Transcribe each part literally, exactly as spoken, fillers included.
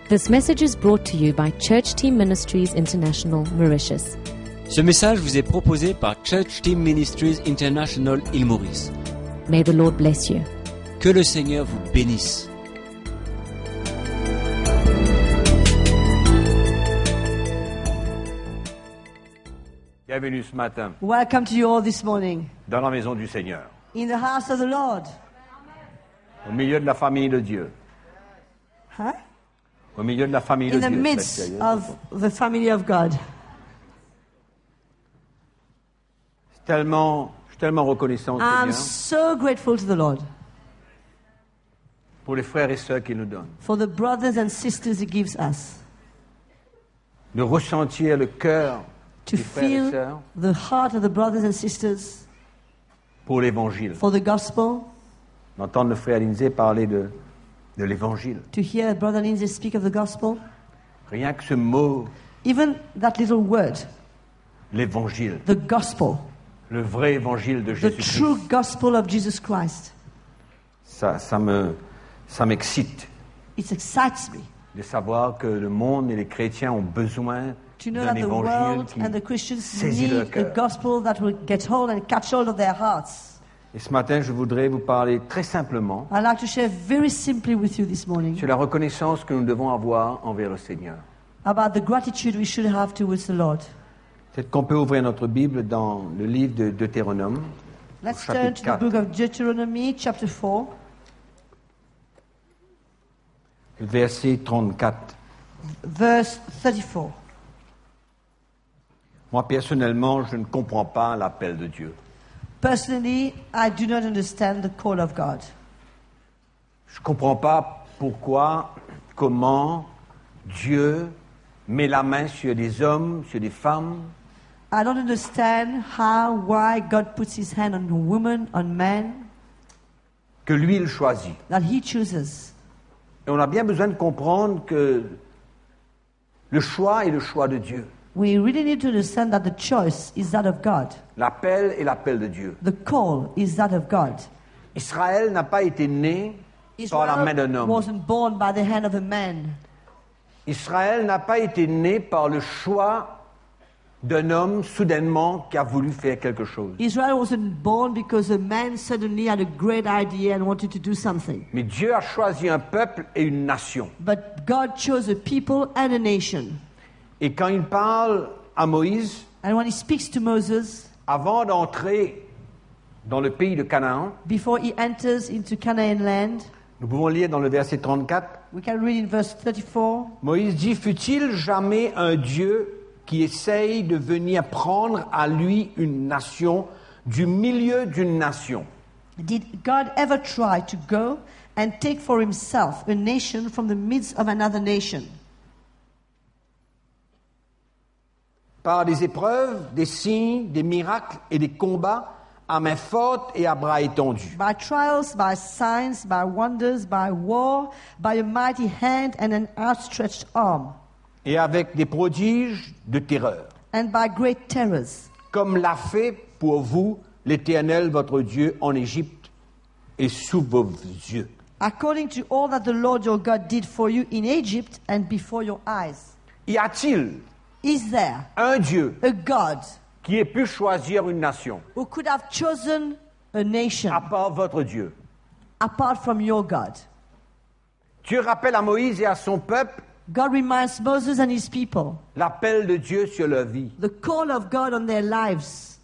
This message is brought to you by Church Team Ministries International, Mauritius. Ce message vous est proposé par Church Team Ministries International, Île Maurice. May the Lord bless you. Que le Seigneur vous bénisse. Bienvenue ce matin Welcome to you all this morning dans la maison du Seigneur, in the house of the Lord. au milieu de la famille de Dieu, Huh? au milieu de la famille In de the Dieu. midst of the family of God. C'est tellement, je suis tellement reconnaissant au I'm Seigneur so grateful to the Lord pour les frères et sœurs qu'il nous donne, for the brothers and sisters He gives us de ressentir le cœur to des frères et feel sœurs the heart of the brothers and sisters pour l'Évangile, for the gospel, d'entendre le frère Lindsay parler de, de l'Évangile. to hear Brother Lindsay speak of the gospel. Rien que ce mot, Even that little word, l'Évangile, the gospel, le vrai Évangile de the Jésus-Christ, true gospel of Jesus Christ, ça, ça me, ça m'excite it excites me de savoir que le monde et les chrétiens ont besoin to know d'un that the Évangile world qui and the Christians saisit leur need a cœur. gospel that will get hold and catch hold of their hearts. Et ce matin, je voudrais vous parler très simplement I'd like to share very simply with you this morning sur la reconnaissance que nous devons avoir envers le Seigneur. about the gratitude we should have towards the Lord. C'est qu'on peut ouvrir notre Bible dans le livre de Deutéronome, Let's au turn chapitre to the quatre, book of Deuteronomy, chapter four, verset trente-quatre. verse thirty-four. Moi, personnellement, je ne comprends pas l'appel de Dieu. Personally, I do not understand the call of God. Je ne comprends pas pourquoi, comment Dieu met la main sur des hommes, sur des femmes, I don't understand how, why God puts His hand on a woman, on man, que lui, il choisit. that He chooses. Et on a bien besoin de comprendre que le choix est le choix de Dieu. We really need to understand that the choice is that of God. L'appel est l'appel de Dieu. The call is that of God. Israël n'a pas été né par la main d'un Israel homme. wasn't born by the hand of a man. Israël n'a pas été né par le choix d'un homme soudainement qui a voulu faire quelque chose. Israel wasn't born because a man suddenly had a great idea and wanted to do something. Mais Dieu a choisi un peuple et une nation. But God chose a people and a nation. Et quand il parle à Moïse, And when He speaks to Moses, avant d'entrer dans le pays de Canaan, before he enters into Canaan land, nous pouvons lire dans le verset trente-quatre, we can read in verse thirty-four, Moïse dit, fut-il jamais un Dieu qui essaye de venir prendre à lui une nation du milieu d'une nation? did God ever try to go and take for Himself a nation from the midst of another nation? Par des épreuves, des signes, des miracles et des combats à main forte et à bras étendus. By trials, by signs, by wonders, by war, by a mighty hand and an outstretched arm, Et avec des prodiges de terreur, and by great terrors, comme l'a fait pour vous l'Éternel votre Dieu en Égypte et sous vos yeux. according to all that the Lord your God did for you in Egypt and before your eyes. Y a-t-il Is there un Dieu a God qui ait pu choisir une nation who could have chosen a nation à part votre Dieu? apart from your God? Dieu rappelle à Moïse et à son peuple God reminds Moses and his people l'appel de Dieu sur leur vie. the call of God on their lives.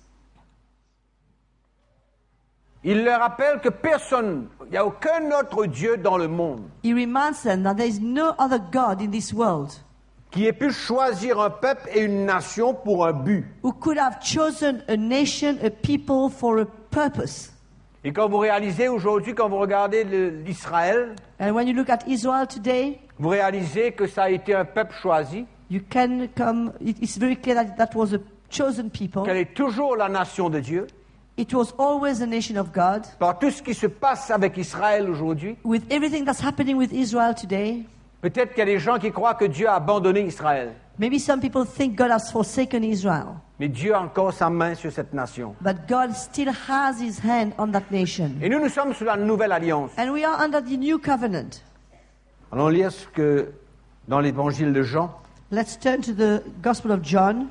Il leur rappelle que personne, il n'y a aucun autre Dieu dans le monde He reminds them that there is no other God in this world qui ait pu choisir un peuple et une nation pour un but. who could have chosen a nation, a people for a purpose. Et quand vous réalisez aujourd'hui, quand vous regardez le- l'Israël, And when you look at Israel today, vous réalisez que ça a été un peuple choisi, you can come, it- it's very clear that that was a chosen people. qu'elle est toujours la nation de Dieu. It was always a nation of God. Par tout ce qui se passe avec Israël aujourd'hui, With everything that's happening with Israel today, peut-être qu'il y a des gens qui croient que Dieu a abandonné Israël. maybe some people think God has forsaken Israel. Mais Dieu a encore sa main sur cette nation. But God still has His hand on that nation. Et nous, nous sommes sous la nouvelle alliance. And we are under the new covenant. Allons lire ce que dans l'évangile de Jean, Let's turn to the Gospel of John,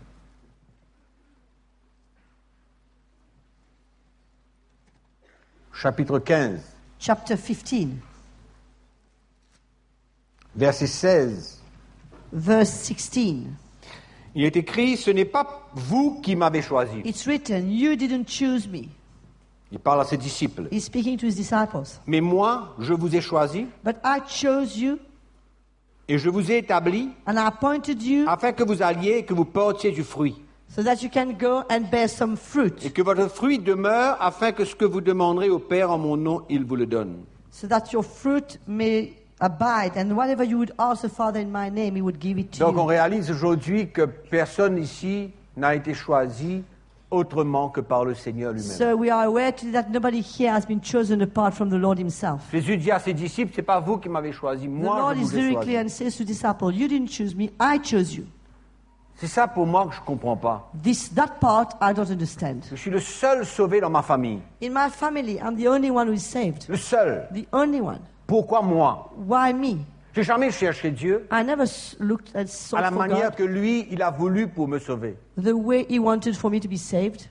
chapitre quinze, chapter fifteen, verset seize. verse sixteen. Il est écrit, ce n'est pas vous qui m'avez choisi. It's written, you didn't choose me. Il parle à ses disciples. He's speaking to his disciples. Mais moi, je vous ai choisi But I chose you et je vous ai établi and I appointed you afin que vous alliez et que vous portiez du fruit. so that you can go and bear some Et fruit, que votre fruit demeure afin que ce que vous demanderez au Père en mon nom, il vous le donne. so that your fruit may abide, and whatever you would ask the Father in my name, he would give it to Donc on you. réalise aujourd'hui que personne ici n'a été choisi autrement que par le Seigneur lui-même. So we are aware today that nobody here has been chosen apart from the Lord himself. Jésus dit à ses disciples, c'est pas vous qui m'avez choisi, The moi Lord je is vous ai very choisi. clear and says to disciples, you didn't choose me, I chose you. C'est ça pour moi que je comprends pas. This, that part I don't understand. Je suis le seul sauvé dans ma famille. In my family, I'm the only one who is saved. Le seul. The only one. Pourquoi moi? Why me? J'ai jamais cherché Dieu I never s- looked and à sought la for manière God que lui, il a voulu pour me sauver. the way he wanted for me to be saved.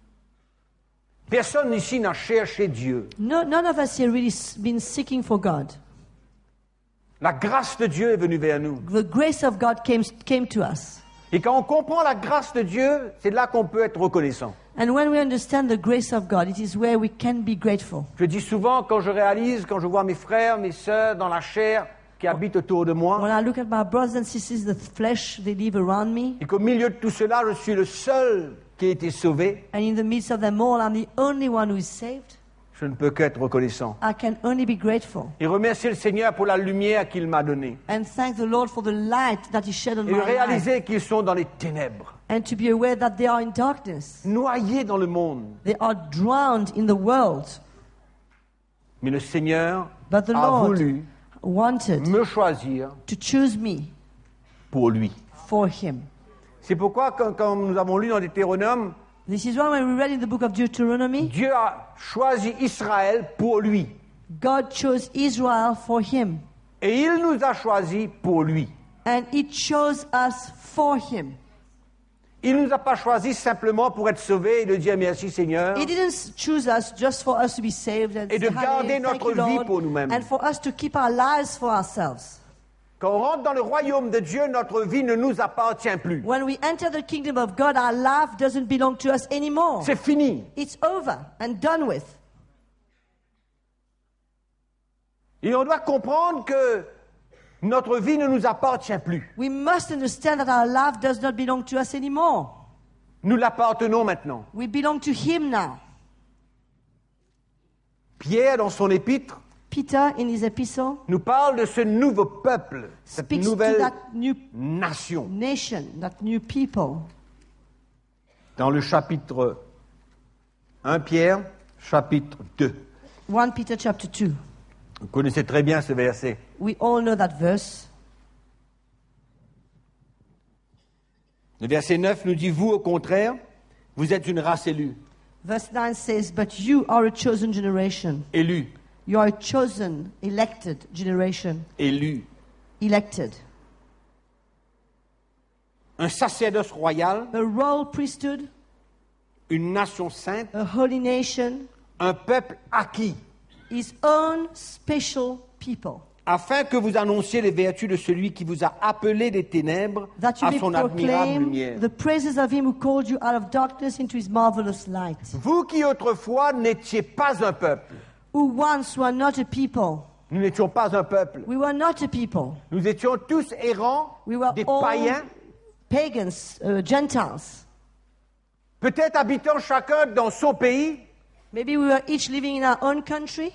Personne ici n'a cherché Dieu. No, none of us here really s- been seeking for God. La grâce de Dieu est venue vers nous. The grace of God came, came to us. Et quand on comprend la grâce de Dieu, c'est là qu'on peut être reconnaissant. And when we understand the grace of God, it is where we can be grateful. Je dis souvent, quand je réalise, quand je vois mes frères, mes sœurs dans la chair qui habitent autour de When moi, I look at my brothers and sisters, the flesh they live around me, et qu'au milieu de tout cela, je suis le seul qui a été sauvé, and in the midst of them all, I'm the only one who is saved, je ne peux qu'être reconnaissant. I can only be grateful Et remercier le Seigneur pour la lumière qu'il m'a donnée. and thank the Lord for the light that He shed on Et my life, réaliser qu'ils sont dans les ténèbres, and to be aware that they are in darkness. noyés dans le monde. They are drowned in the world, Mais le Seigneur but the a Lord voulu wanted me choisir to choose me pour lui. for Him. C'est pourquoi, quand, quand nous avons lu dans Deutéronome, This is why when we read in the book of Deuteronomy, Dieu a choisi Israël pour lui. God chose Israel for Him, Et il nous a choisis pour lui. and He chose us for Him. Il ne nous a pas choisis simplement pour être sauvés et de dire merci Seigneur. He didn't choose us just for us to be saved and Et de say, garder "Hallelujah, thank notre you, vie Lord," pour nous-mêmes. and for us to keep our lives for ourselves. Quand on rentre dans le royaume de Dieu, notre vie ne nous appartient plus. When we enter the kingdom of God, our life doesn't belong to us anymore. C'est fini. It's over and done with. Et on doit comprendre que notre vie ne nous appartient plus. We must understand that our life does not belong to us anymore. Nous l'appartenons maintenant. We belong to Him now. Pierre, dans son épître, Peter, in his epistle, nous parle de ce nouveau peuple, cette speaks to nouvelle that new nation. nation, that new people. Dans le chapitre un Pierre, chapitre deux. First Peter chapter two. Vous connaissez très bien ce verset. We all know that verse. Le verset neuf nous dit, vous au contraire, vous êtes une race élue. Verse nine says, "But you are a chosen generation. Élue, You are a chosen, elected generation. élue. Elected. Un sacerdoce royal, A royal priesthood, une nation sainte, a holy nation, un peuple acquis, His own special people. afin que vous annonciez les vertus de celui qui vous a appelé des ténèbres That you à may son admirable proclaim lumière. the praises of Him who called you out of darkness into His marvelous light. Vous qui autrefois n'étiez pas un peuple, Who once were not a people. nous n'étions pas un peuple, We were not a people. nous étions tous errants, We were des all païens, pagans, uh, Gentiles. peut-être habitant chacun dans son pays, Maybe we were each living in our own country.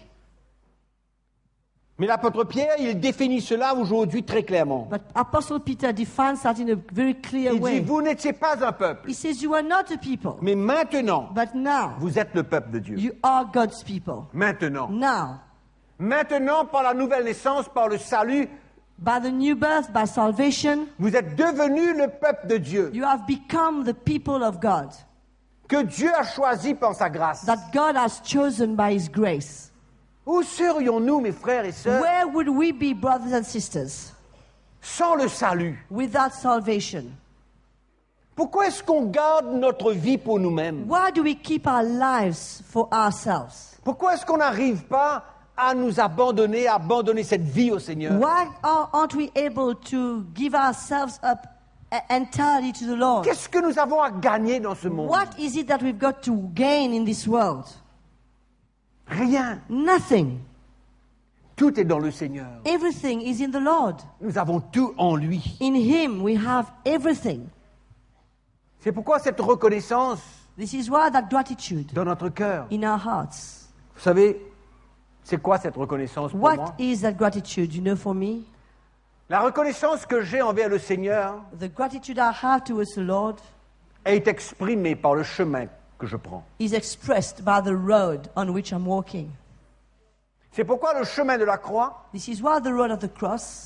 mais l'apôtre Pierre, il définit cela aujourd'hui très clairement. But Apostle Peter defines that in a very clear Il dit, way. vous n'étiez pas un peuple, He says, you are not a people. mais maintenant, But now, vous êtes le peuple de Dieu. you are God's people. Maintenant. Now, Maintenant, par la nouvelle naissance, par le salut, by the new birth, by salvation, vous êtes devenus le peuple de Dieu, you have become the people of God. que Dieu a choisi par sa grâce. That God has chosen by His grace. Où serions-nous, mes frères et sœurs, Where would we be, brothers and sisters, sans le salut? without salvation? Pourquoi est-ce qu'on garde notre vie pour nous-mêmes? Why do we keep our lives for ourselves? Pourquoi est-ce qu'on n'arrive pas à nous abandonner, à abandonner cette vie au Seigneur? Why are- aren't we able to give ourselves up e- entirely to the Lord? Qu'est-ce que nous avons à gagner dans ce monde? What is it that we've got to gain in this world? Rien. Nothing. Tout est dans le Seigneur. Everything is in the Lord. Nous avons tout en lui. In Him we have everything. C'est pourquoi cette reconnaissance This is why that gratitude dans notre cœur. in our hearts. Vous savez, c'est quoi cette reconnaissance pour What moi? is that gratitude? You know, for me, La reconnaissance que j'ai envers le Seigneur the gratitude I have towards the Lord est exprimée par le chemin que je prends. is expressed by the road on which I'm walking. C'est pourquoi le chemin de la croix, This is why the road of the cross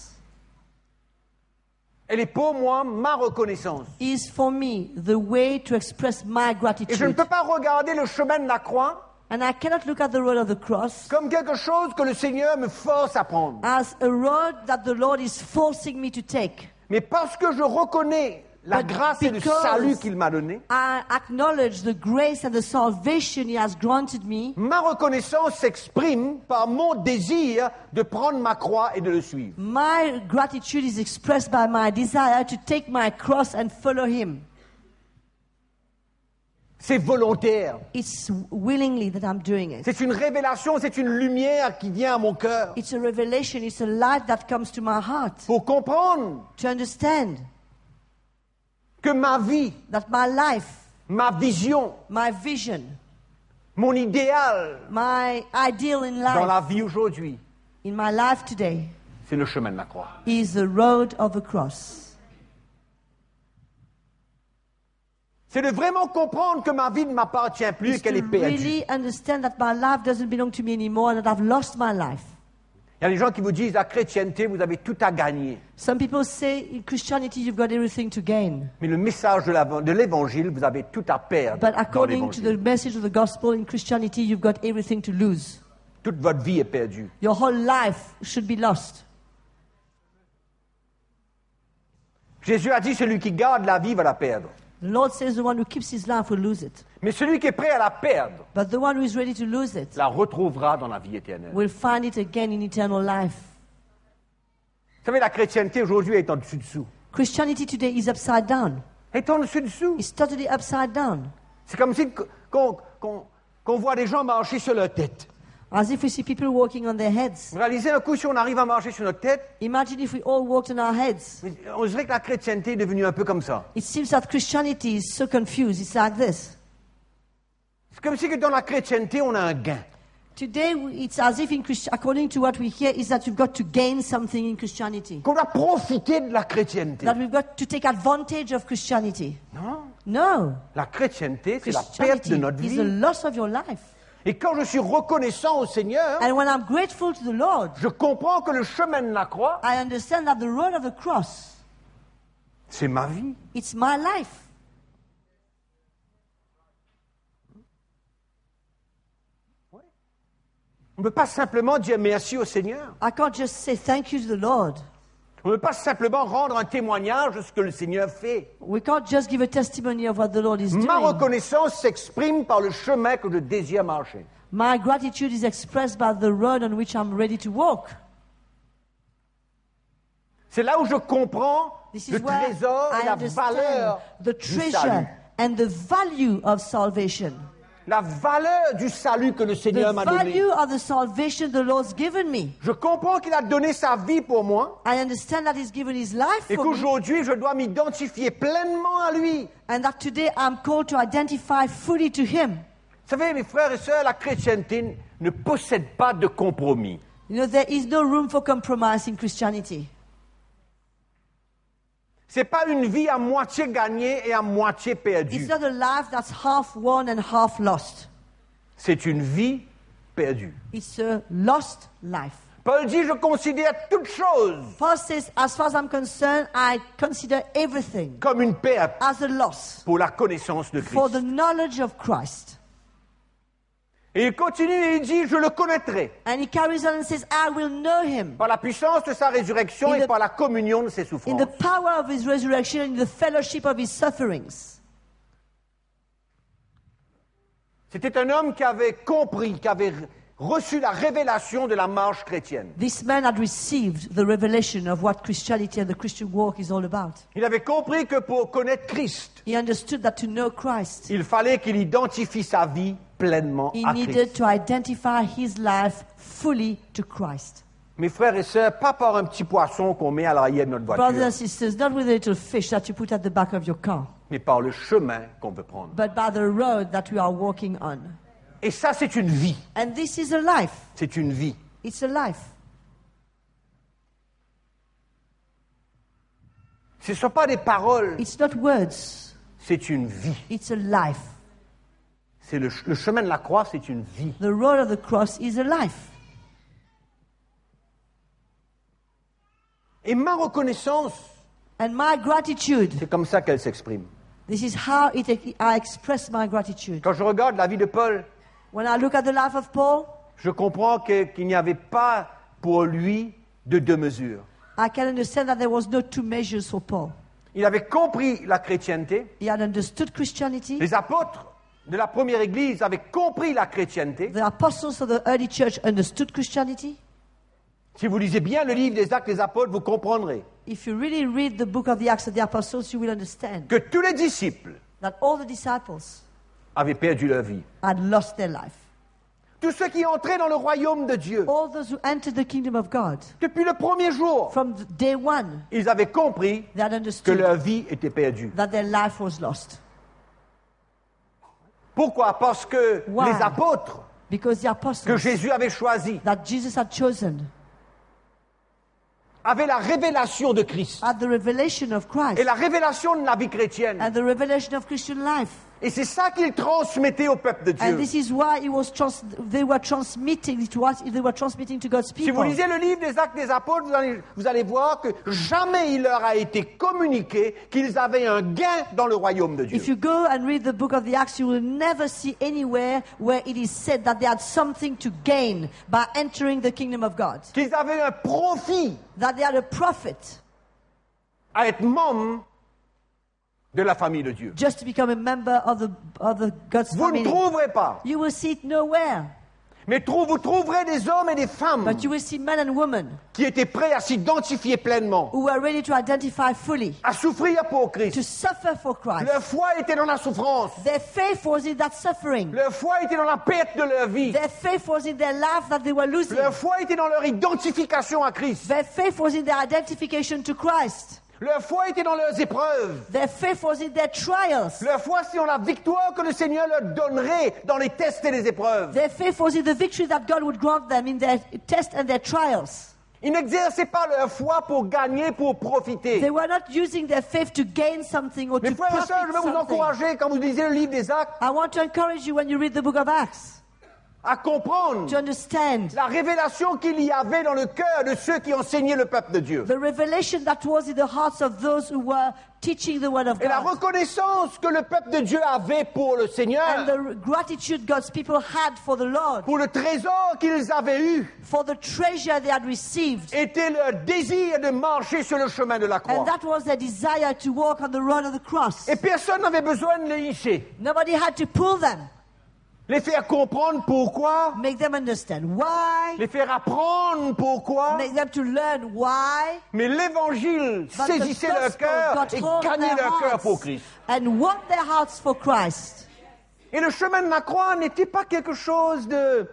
elle est pour moi ma reconnaissance. is for me the way to express my Et je ne gratitude. peux pas regarder le chemin de la croix And I cannot look at the road of the cross comme quelque chose que le Seigneur me force à prendre. as a road that the Lord is forcing me to take. Mais parce que je reconnais la But grâce et le because salut qu'il m'a donné, I acknowledge the grace and the salvation He has granted me. ma reconnaissance s'exprime par mon désir de prendre ma croix et de le suivre. My gratitude is expressed by my desire to take my cross and follow Him. C'est volontaire. It's willingly that I'm doing it. C'est une révélation, c'est une lumière qui vient à mon cœur. It's a revelation, it's a light that comes to my heart Pour comprendre to understand que ma vie, that my life, ma vision, my vision, mon idéal my ideal in dans life, la vie aujourd'hui, in my life today, c'est le chemin de la croix. is the road of the cross. C'est de vraiment comprendre que ma vie ne m'appartient plus et It's qu'elle to est perdue. really understand that my life doesn't belong to me anymore and that I've lost my life. Il y a des gens qui vous disent, la chrétienté, vous avez tout à gagner. Some people say in Christianity you've got everything to gain. Mais le message de la- de l'évangile, vous avez tout à perdre But dans according to the l'évangile. message of the gospel in Christianity, you've got everything to lose. Toute votre vie est perdue. Your whole life should be lost. Jésus a dit, celui qui garde la vie va la perdre. The Lord says the one who keeps his life will lose it. Mais celui qui est prêt à la perdre, But the one who is ready to lose it la retrouvera dans la vie éternelle. will find it again in eternal life. Vous savez, la chrétienté aujourd'hui est en dessous-dessous. Christianity today is upside down. Elle est en dessous-dessous. It's totally upside down. C'est comme si qu'on qu'on- qu'on voit des gens marcher sur leur tête. As if we see people walking on their heads. Vous réalisez un coup, si on arrive à marcher sur notre tête, Imagine if we all walked on our heads. on dirait que la chrétienté est devenue un peu comme ça. It seems that Christianity is so confused. It's like this. C'est comme si que dans la chrétienté, on a un gain. Today, it's as if, in Christ- according to what we hear, is that you've got to gain something in Christianity. Qu'on doit profiter de la chrétienté. That we've got to take advantage of Christianity. Non. No. La chrétienté, c'est la perte de Christianity notre is the vie. loss of your life. Et quand je suis reconnaissant au Seigneur, And when I'm grateful to the Lord, je comprends que le chemin de la croix, I understand that the road of the cross, c'est ma vie. it's my life. On ne peut pas simplement dire merci au Seigneur. I can't just say thank you to the Lord. On ne peut pas simplement rendre un témoignage de ce que le Seigneur fait. We can't just give a testimony of what the Lord is doing. Ma reconnaissance s'exprime par le chemin que je désire marcher. My gratitude is expressed by the road on which I'm ready to walk. C'est là où je comprends This le is where trésor et I la understand valeur the du treasure salut. and the value of salvation. La valeur du salut que le Seigneur The m'a donné. value of the salvation the Lord's given me. Je comprends qu'il a donné sa vie pour moi I understand that He's given His life et for me, qu'aujourd'hui je dois m'identifier pleinement à lui. and that today I'm called to identify fully to Him. Vous savez, mes frères et sœurs, la chrétienté ne possède pas de compromis. You know, there is no room for compromise in Christianity. C'est pas une vie à moitié gagnée et à moitié It's perdue. not a life that's half won and half lost. C'est une vie perdue. It's a lost life. Paul dit, je considère toutes choses Paul says, as far as I'm concerned, I consider everything comme une perte as a loss pour la connaissance de for Christ. the knowledge of Christ. Et il continue et il dit, je le connaîtrai And he carries on and says, I will know him. par la puissance de sa résurrection In et the- par la communion de ses In souffrances. the power of his resurrection and in the fellowship of his sufferings. C'était un homme qui avait compris, qui avait reçu la révélation de la marche chrétienne. This man had received the revelation of what Christianity and the Christian walk is all about. Il avait compris que pour connaître Christ, He understood that to know Christ, il fallait qu'il identifie sa vie pleinement he à needed Christ. to identify his life fully to Christ. Mes frères et sœurs, pas par un petit poisson qu'on met à l'arrière de notre Brothers voiture, and sisters, not with a little fish that you put at the back of your car, mais par le chemin qu'on veut prendre. but by the road that we are walking on. Et ça, c'est une vie. And this is a life. C'est une vie. It's a life. Ce ne sont pas des paroles, It's not words. c'est une vie. It's a life. C'est le, ch- le chemin de la croix, c'est une vie. The road of the cross is a life. Et ma reconnaissance, And my gratitude, c'est comme ça qu'elle s'exprime. this is how it, I express my gratitude. Quand je regarde la vie de Paul, When I look at the life of Paul, je comprends que- qu'il n'y avait pas pour lui de deux mesures. I can understand that there was no two measures for Paul. Il avait compris la chrétienté. He had understood Christianity. Les apôtres de la première église avaient compris la chrétienté. The apostles of the early church understood Christianity. Si vous lisez bien le livre des Actes des Apôtres, vous comprendrez If you really read the book of the Acts of the Apostles, you will understand que tous les disciples that all the disciples avaient perdu leur vie. had lost their life. Tous ceux qui entraient dans le royaume de Dieu, All those who entered the kingdom of God, depuis le premier jour, from the day one, ils avaient compris they had que understood leur vie était perdue. that their life was lost. Pourquoi? Parce que Why? les apôtres Because the que apostles Jésus avait choisis that Jesus had chosen avaient la révélation de Christ had the revelation of Christ et la révélation de la vie chrétienne. and the revelation of Christian life. Et c'est ça qu'ils transmettaient au peuple de And Dieu. this is why it was trans- they were transmitting it to us, they were transmitting to God's Si vous people. lisez le livre des Actes des Apôtres, vous allez, vous allez voir que jamais il leur a été communiqué qu'ils avaient un gain dans le royaume de Dieu. If you go and read the book of the Acts, you will never see anywhere where it is said that they had something to gain by entering the kingdom of God. Qu'ils avaient un profit That they had a profit à être membre de la famille de Dieu. just to become a member of the of the God's Vous ne family. trouverez pas. You will see it nowhere. Mais trou- vous trouverez des hommes et des femmes But you will see men and women qui étaient prêts à s'identifier pleinement, who were ready to identify fully, à souffrir pour to Christ. suffer for Christ. Leur foi était dans la souffrance. Their faith was in that suffering. Leur foi était dans la perte de leur vie. Their faith was in their life that they were losing. Leur foi était dans leur identification à Christ. Their faith was in their identification to Christ. Leur foi était dans leurs épreuves. Their faith was in their trials. Leur foi, c'est dans la victoire que le Seigneur leur donnerait dans les tests et les épreuves. Their faith was in the victory that God would grant them in their tests and their trials. Ils n'exerçaient pas leur foi pour gagner, pour profiter. They were not using their faith to gain something or Mes to frères et profit sœurs, je vais vous something. encourager quand vous lisez le livre des Actes I want to encourage you when you read the book of Acts à comprendre to understand la révélation qu'il y avait dans le cœur de ceux qui enseignaient le peuple de Dieu. the revelation that was in the hearts of those who were teaching the word of Et la God. reconnaissance que le peuple de Dieu avait pour le And Seigneur, the gratitude God's people had for the Lord, pour le trésor qu'ils avaient eu, for the treasure they had received. était leur désir de marcher sur le chemin de la croix. And that was their desire to walk on the road of the cross. Et personne n'avait besoin de les hisser, Nobody had to pull them, les faire comprendre pourquoi, make them understand why, les faire apprendre pourquoi. make them to learn why. Mais l'évangile But saisissait the leur gospel cœur got et hold of gagnait their leur cœur hearts pour Christ. and won their hearts for Christ. Et le chemin de la croix n'était pas quelque chose de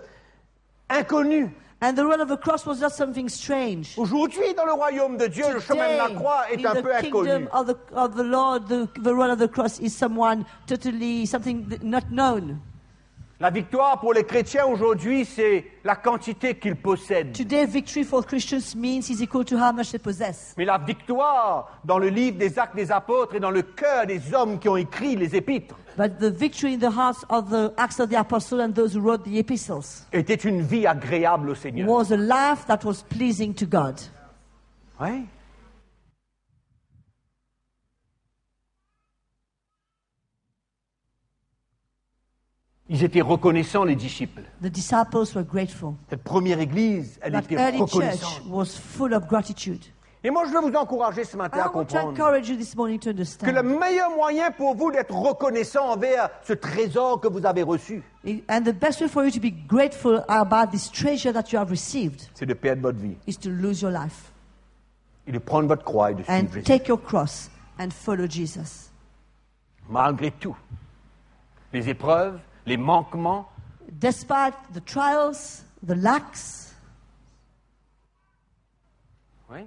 inconnu. And the road of the cross was not something strange. Aujourd'hui, dans le royaume de Dieu, le chemin de la Today, croix est in un the peu kingdom inconnu. of the, of the Lord, the, the road of the cross is someone totally, something not known. La victoire pour les chrétiens aujourd'hui, c'est la quantité qu'ils possèdent. Today, victory for Christians means is equal to how much they possess. Mais la victoire dans le livre des Actes des Apôtres et dans le cœur des hommes qui ont écrit les épîtres But the victory in the hearts of the Acts of the Apostles and those who wrote the epistles était une vie agréable au Seigneur. was a life that was pleasing to God. Ouais. Ils étaient reconnaissants, les disciples. The disciples were grateful. Cette première église, elle That était early church reconnaissante. was full of gratitude. Et moi, je veux vous encourager ce matin I à want to comprendre encourage you this morning to que le understand. meilleur moyen pour vous d'être reconnaissant envers ce trésor que vous avez reçu, And the best way for you to be grateful about this treasure that you have received c'est de perdre votre vie is to lose your life et de prendre votre croix et de and suivre Jésus. take your cross and follow Jesus. Malgré tout, les épreuves, les manquements, Despite the trials, the lacks, oui,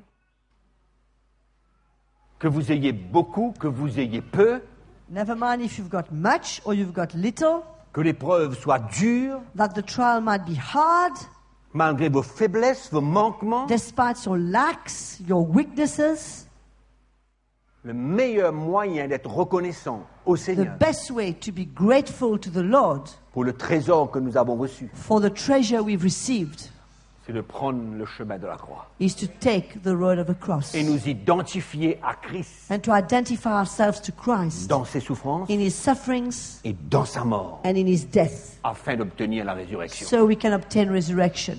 que vous ayez beaucoup, que vous ayez peu, never mind if you've got much or you've got little, que l'épreuve soit dure, that the trial might be hard, malgré vos faiblesses, vos manquements, despite your lacks, your weaknesses, le meilleur moyen d'être reconnaissant au the Seigneur best way to be grateful to the Lord pour le trésor que nous avons reçu, for the treasure we've received c'est de prendre le chemin de la croix is to take the road of the cross et nous identifier à Christ and to identify ourselves to Christ dans ses souffrances in his sufferings et dans sa mort and in his death afin d'obtenir la résurrection. so we can obtain resurrection.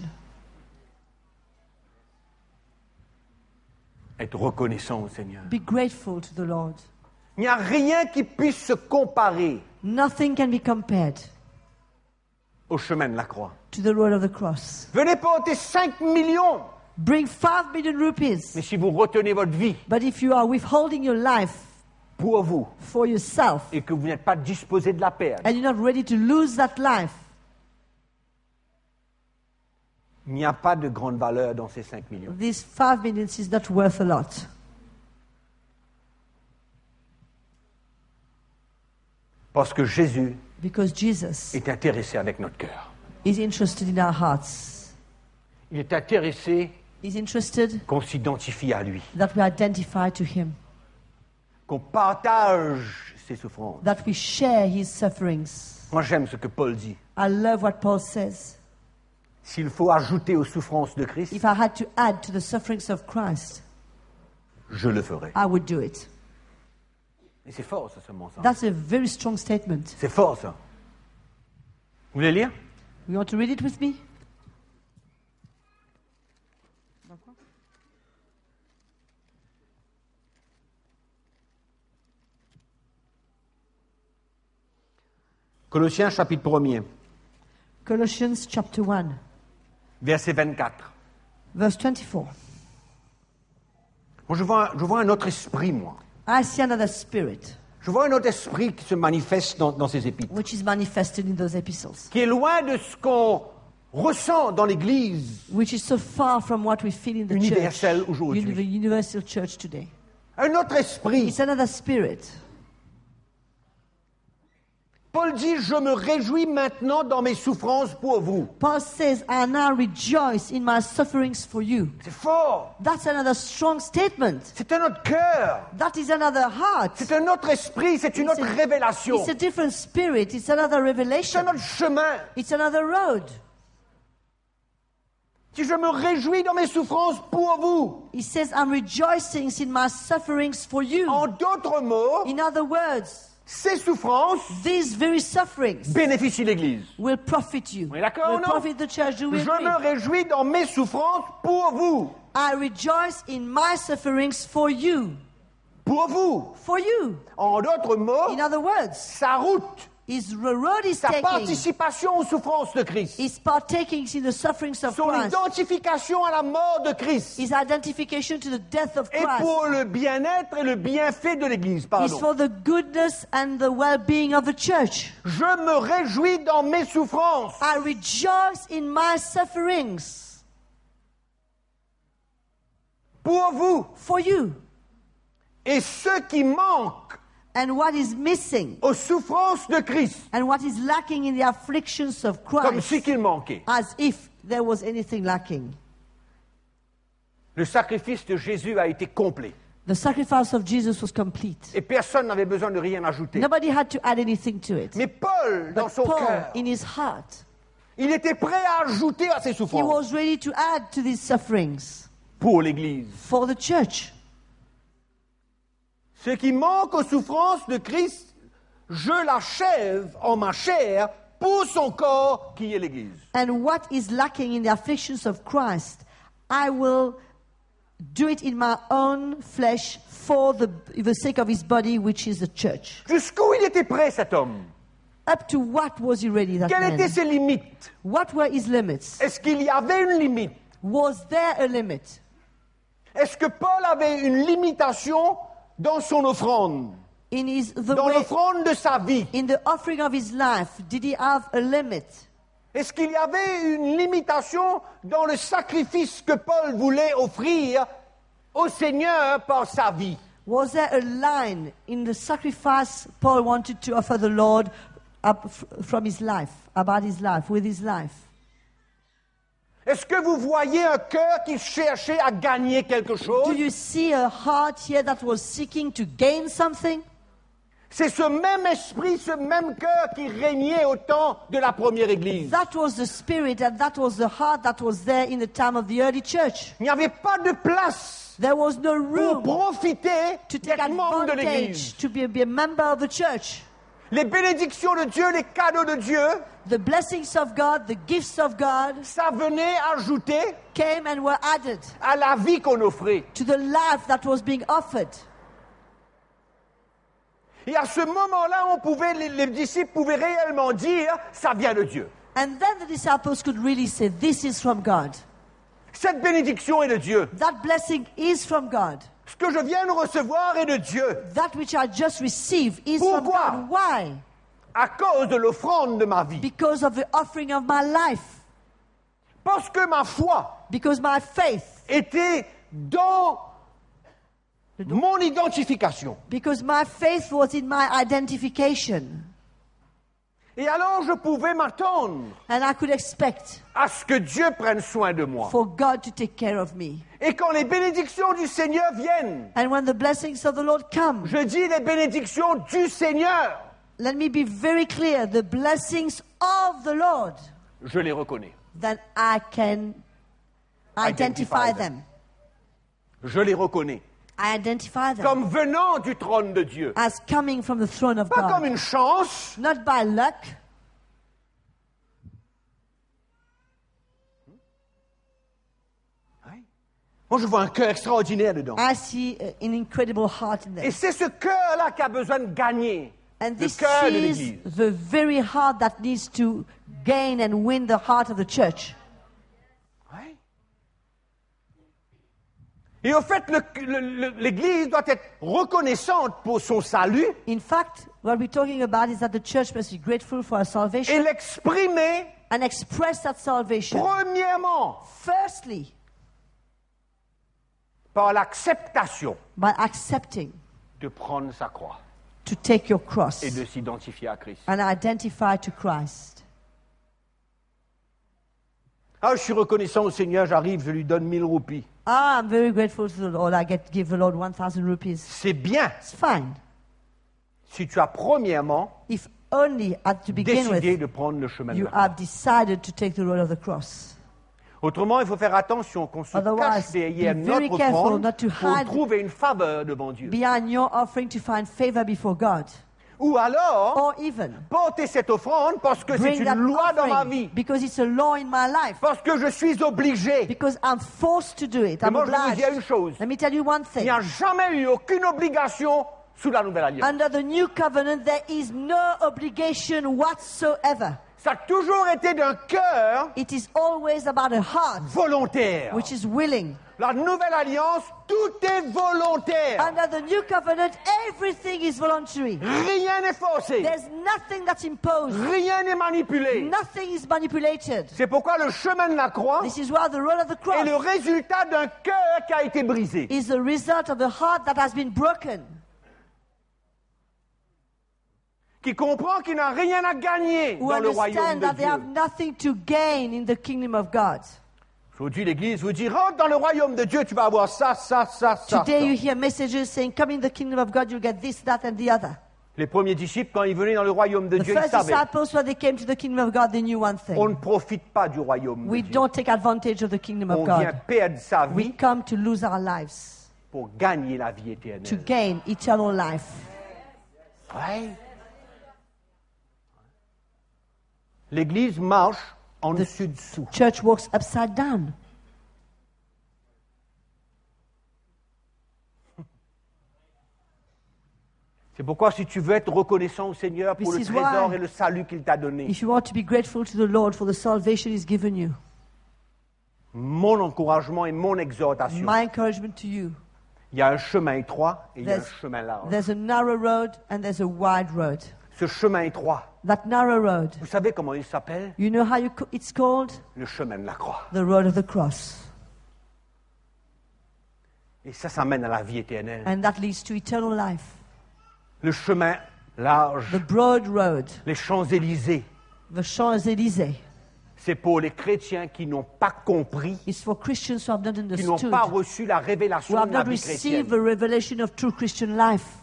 Être reconnaissant au Seigneur. Be grateful to the Lord. Il n'y a rien qui puisse se comparer Nothing can be compared au chemin de la croix. to the road of the cross. Venez porter cinq millions, Bring five million rupees, mais si vous retenez votre vie but if you are withholding your life pour vous for yourself et que vous n'êtes pas disposé de la perdre, and you're not ready to lose that life, il n'y a pas de grande valeur dans ces cinq millions. these five millions is not worth a lot. Parce que Jésus Because Jesus est intéressé avec notre cœur. is interested in our hearts. Il est intéressé He's interested qu'on s'identifie à lui, that we identify to him, qu'on partage ses souffrances. that we share his sufferings. Moi, j'aime ce que Paul dit. I love what Paul says. S'il faut ajouter aux souffrances de Christ, If I had to add to the sufferings of Christ, je le ferai. I would do it. Et c'est fort, ça, ce mensonge. That's a very strong statement. C'est fort, ça. Vous voulez lire? You want to read it with me? Colossiens chapitre premier, Colossians chapter one, verset vingt-quatre. verse twenty-four. Moi, je vois, je vois un autre esprit, moi. I see another spirit Je vois un autre esprit qui se manifeste dans, dans ces épîtres, which is manifested in those epistles, qui est loin de ce qu'on ressent dans l'Église, which is so far from what we feel in the church, Universel aujourd'hui. uni- the universal church today. un autre esprit. It's another spirit. Paul dit, je me réjouis maintenant dans mes souffrances pour vous. Paul says, I now rejoice in my sufferings for you. C'est fort. That's another strong statement. C'est un autre cœur. That is another heart. C'est un autre esprit. C'est une It's autre a- révélation. It's a different spirit. It's another C'est revelation. un autre chemin. It's another road. Si je me réjouis dans mes souffrances pour vous. He says, I'm rejoicing in my sufferings for you. En d'autres mots, In other words, ces souffrances these very sufferings bénéficient l'Église. will profit you. On est d'accord ou Will non? profit the church. Do we Je agree? me réjouis dans mes souffrances pour vous. I rejoice in my sufferings for you. Pour vous. For you. En d'autres mots, In other words, sa route, his road is sa taking, participation aux souffrances de Christ, is partaking in the sufferings of son Christ, identification à la mort de Christ, his identification to the death of et Christ, pour le bien-être et le bienfait de l'Église. is Pardon. for the goodness and the well-being of the church. Je me réjouis dans mes souffrances. I rejoice in my sufferings Pour vous. for you. Et ce qui manque And what is missing aux souffrances de Christ, and what is lacking in the afflictions of comme Christ, si qu'il manquait. as if there was anything lacking. Le sacrifice de Jésus a été complet. The sacrifice of Jesus was complete. Et personne n'avait besoin de rien ajouter. Nobody had to add anything to it. Mais Paul, dans But son Paul, cœur, in his heart, il était prêt à ajouter à ses he souffrances was ready to add to these sufferings pour l'Église. for the church. Ce qui manque aux souffrances de Christ, je l'achève en ma chair pour son corps qui est l'Église. And what is lacking in the afflictions of Christ, I will do it in my own flesh for the, the sake of his body, which is the church. Jusqu'où il était prêt, cet homme? Up to what was he ready, that Quelles étaient man? ses limites? What were his limits? Est-ce qu'il y avait une limite? Was there a limit? Est-ce que Paul avait une limitation dans son offrande, In his the dans way, l'offrande de sa vie? in the offering of his life, did he have a limit? Est-ce qu'il y avait une limitation dans le sacrifice que Paul voulait offrir au Seigneur par sa vie? Was there a line in the sacrifice Paul wanted to offer the Lord up f- from his life, about his life, with his life? Est-ce que vous voyez un cœur qui cherchait à gagner quelque Do chose? you see a heart here that was seeking to gain something? C'est ce même esprit, ce même cœur qui régnait au temps de la première Église. That was the spirit and that was the heart that was there in the time of the early church. Il n'y avait pas de place There was no pour room profiter to take d'être membre de advantage, l'Église. to be, be a member of the church. Les bénédictions de Dieu, les cadeaux de Dieu, The blessings of God, the gifts of God ça venait ajouter came and were added à la vie qu'on offrait. to the life that was being offered. Et à ce moment-là, on pouvait, les, les disciples pouvaient réellement dire, ça vient de Dieu. And then the disciples could really say, this is from God. Cette bénédiction est de Dieu. That blessing is from God. Ce que je viens de recevoir est de Dieu. That which I just received is from Pourquoi? God. Why? À cause de l'offrande de ma vie. Because of the offering of my life. Parce que ma foi Because my faith. était dans mon identification. Because my faith was in my identification. Et alors je pouvais m'attendre And I could expect à ce que Dieu prenne soin de moi. for God to take care of me. Et quand les bénédictions du Seigneur viennent, And when the blessings of the Lord come, je dis les bénédictions du Seigneur, let me be very clear, the blessings of the Lord, je les reconnais. then I can identify Identify them. them. Je les reconnais. I identify them Comme venant du trône de Dieu. as coming from the throne of Pas comme God. une chance, Not by luck. moi je vois un cœur extraordinaire dedans. I see uh, an incredible heart in Et them. c'est ce cœur-là qui a besoin de gagner And le this cœur de is l'Église. the very heart that needs to gain and win the heart of the church. Ouais. Et au fait, le- le- le- l'Église doit être reconnaissante pour son salut In fact, what we're talking about is that the church must be grateful for our et salvation l'exprimer and express that salvation. premièrement Firstly, par l'acceptation by accepting de prendre sa croix to take your cross et de s'identifier à Christ. and identify to Christ. Ah, je suis reconnaissant au Seigneur, j'arrive, je lui donne mille roupies. Ah, I'm very grateful to the Lord. I get give the Lord one thousand rupees. C'est bien It's fine. si tu as premièrement If only at to begin décidé with de prendre le chemin de you la croix. have decided to take the road of the cross. Autrement, il faut faire attention qu'on se Otherwise, cache derrière be very notre careful offrande not to pour hide trouver une faveur devant Dieu. Behind your offering to find favor before God. Ou alors, Or even porter cette offrande parce que c'est bring that une loi dans ma vie. offering because it's a law in my life. Parce que je suis obligé. Because I'm forced to do it. Et I'm moi, je vais vous dire une obliged. chose. Let me tell you one Il thing. n'y a jamais eu aucune obligation sous la Nouvelle Alliance. Under the new covenant, there is no obligation whatsoever. Ça a toujours été d'un cœur It is always about a heart volontaire. which is willing. La Nouvelle Alliance, tout est volontaire. Under the new covenant, everything is voluntary. Rien n'est forcé. There's nothing that's imposed. Rien n'est manipulé. Nothing is manipulated. C'est pourquoi le chemin de la croix This is why the road of the est le cross résultat d'un cœur qui a été brisé. is the result of the heart that has been broken. Qui comprend qu'il n'a rien à gagner Who dans le royaume understand de that they have Dieu. nothing to gain in the kingdom of God. Aujourd'hui, l'Église vous dit, rentre dans le royaume de Dieu, tu vas avoir ça, ça, ça, ça. Today ça. you hear messages saying, come in the kingdom of God, you'll get this, that, and the other. Les premiers disciples, quand ils venaient dans le royaume de The Dieu, ils first savaient, disciples, when they came to the kingdom of God, they knew one on ne thing. profite pas du royaume We de Dieu. don't take advantage of the kingdom On of vient God. perdre sa We vie come to lose our lives, pour gagner la vie to éternelle. gain eternal life. Ouais. L'Église marche en dessus-dessous. Church walks upside down. C'est pourquoi si tu veux être reconnaissant au Seigneur pour This le is trésor why- et le salut qu'il t'a donné, If you want to be grateful to the Lord for the salvation He's given you, mon encouragement et mon exhortation, my encouragement to you, il y a un chemin étroit et il y a un There's- chemin large. there's a narrow road and there's a wide road. Ce chemin étroit, That narrow road, vous savez comment il s'appelle? you know how you co- it's called? Le chemin de la croix. The road of the cross. Et ça, ça mène à la vie éternelle. And that leads to eternal life. Le chemin large, The broad road, les Champs-Élysées, the Champs-Élysées, c'est pour les chrétiens qui n'ont pas compris, is for Christians who have not qui n'ont understood, pas reçu la who révélation have de la not vie received chrétienne. the revelation of true Christian life.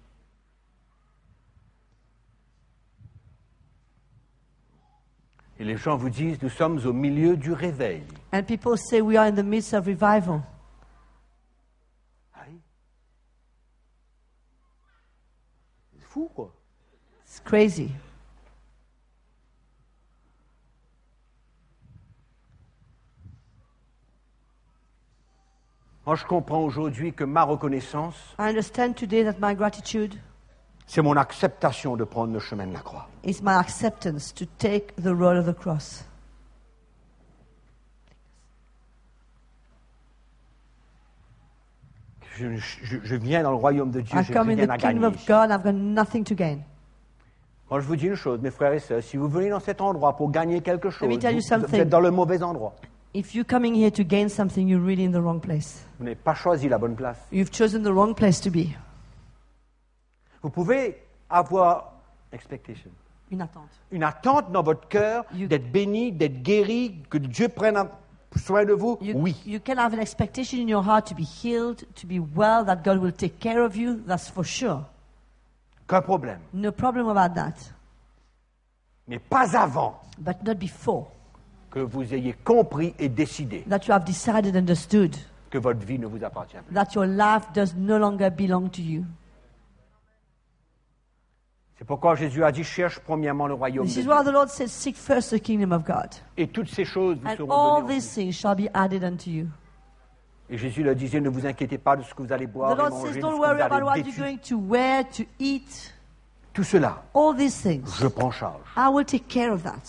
Et les gens vous disent, nous sommes au milieu du réveil. And people say we are in the midst of revival. Aïe. C'est fou, quoi. It's crazy. Moi, je comprends aujourd'hui que ma reconnaissance, I understand today that my gratitude c'est mon acceptation de prendre le chemin de la croix. is my acceptance to take the road of the cross. Je, je- je viens dans le royaume de Dieu, I je come n'ai in rien the à kingdom gagner. of God, I've got nothing to gain. Moi, je vous dis une chose, mes frères et sœurs, si vous venez dans cet endroit pour gagner quelque chose, me tell you vous, vous something. êtes dans le mauvais endroit. If you're coming here to gain something, you're really in the wrong place. Vous n'avez pas choisi la bonne place. You've chosen the wrong place to be. Vous pouvez avoir expectation, Une attente. une attente dans votre cœur You- d'être béni, d'être guéri, que Dieu prenne soin de vous. You, Oui. you can have an expectation in your heart to be healed, to be well, that God will take care of you. That's for sure. Qu'un problème. No problem about that. Mais pas avant But not before que vous ayez compris et décidé that you have decided, understood, que votre vie ne vous appartient plus. that your life does no longer belong to you. C'est pourquoi Jésus a dit, cherche premièrement le royaume This de is Dieu. why the Lord said, seek first the kingdom of God. Et toutes ces choses vous And seront all données these ensuite. things shall be added unto you. Et Jésus leur disait, ne vous inquiétez pas de ce que vous allez boire The et Lord manger, says, de ce don't que worry vous about what allez you're vêtir. going to wear, to eat. Tout cela, All these things. je prends charge. I will take care of that.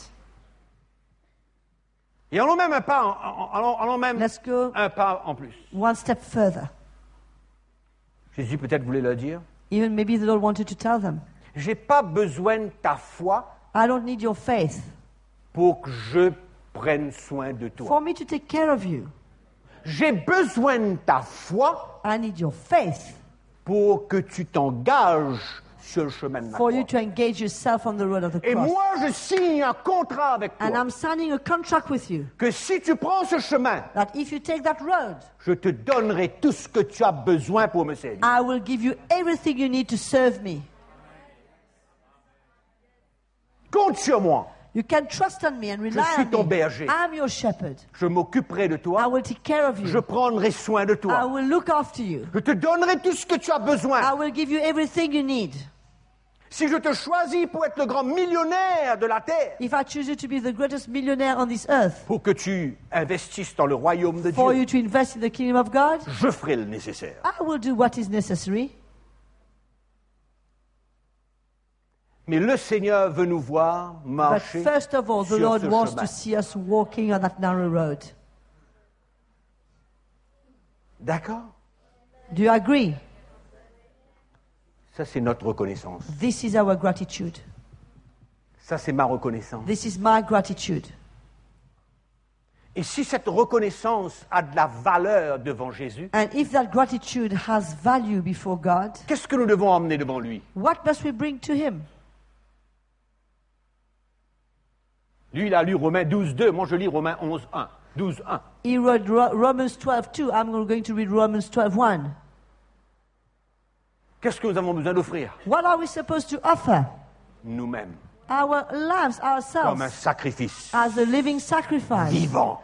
Et allons même un pas, en- en- allons, allons même Let's go un pas en plus. one step further. Jésus peut-être voulait leur dire, Even maybe the Lord wanted to tell them, j'ai pas besoin de ta foi I don't need your faith pour que je prenne soin de toi. for me to take care of you. J'ai besoin de ta foi I need your faith pour que tu t'engages sur le chemin de la for you croix. to engage yourself on the road of the Et cross. moi, je signe un contrat avec And toi I'm signing a contract with you que si tu prends ce chemin, that if you take that road, je te donnerai tout ce que tu as besoin pour me servir. I will give you everything you need to serve me. Compte sur moi. You can trust on me and rely suis on ton me. berger. I'm your shepherd. Je m'occuperai de I toi. will take care of Je you. prendrai soin de I toi. will look after you. Je te donnerai tout ce que tu as I besoin. will give you everything you need. Si je te choisis pour être le grand millionnaire de la terre, If I choose you to be the greatest millionaire on this earth, pour que tu investisses dans le royaume de for Dieu, you to invest in the kingdom of God, je ferai le nécessaire. I will do what is necessary. Mais le Seigneur veut nous voir But marcher first of all, the sur Lord ce wants chemin. to see us walking on that narrow road. D'accord? Do you agree? Ça, c'est notre reconnaissance. This is our gratitude. Ça, c'est ma reconnaissance. This is my gratitude. Et si cette reconnaissance a de la valeur devant Jésus, And if that gratitude has value before God, qu'est-ce que nous devons emmener devant lui? what must we bring to Him? Lui, il a lu Romains douze, deux. Moi, je lis Romains onze, un. douze, un. He read Ro- Romans twelve two. I'm going to read Romans twelve one. Qu'est-ce que nous avons besoin d'offrir? What are we supposed to offer? Nous-mêmes, Our lives, comme un ourselves, sacrifice as a living sacrifice. vivant.